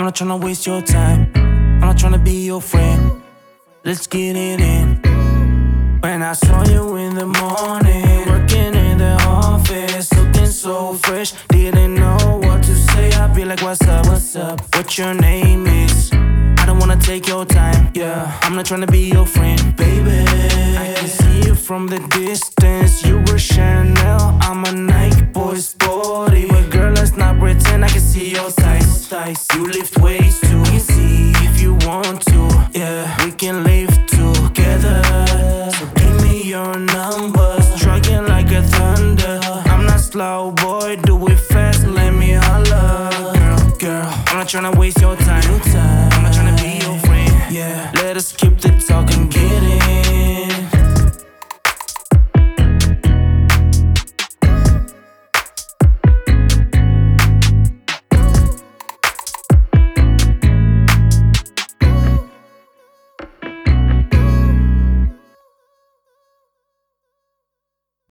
not tryna waste your time. I'm not tryna be your friend. Let's get it in. When I saw you in the morning, working in the office, looking so fresh, didn't know what to say. I be like, what's up, what's up, what your name is? I don't wanna take your time, yeah, I'm not tryna be your friend, baby. I can see you from the distance, you were Chanel, I'm a Nike boy, sporty. But girl, let's not pretend, I can see your thighs. You lift weights too easy if you want to, yeah, we can live together. So give me your number, striking like a thunder. I'm not slow, boy, do it fast, let me holler. Girl, I'm not tryna waste your time. I'm not tryna be your friend, yeah. Let us keep the talk and get in.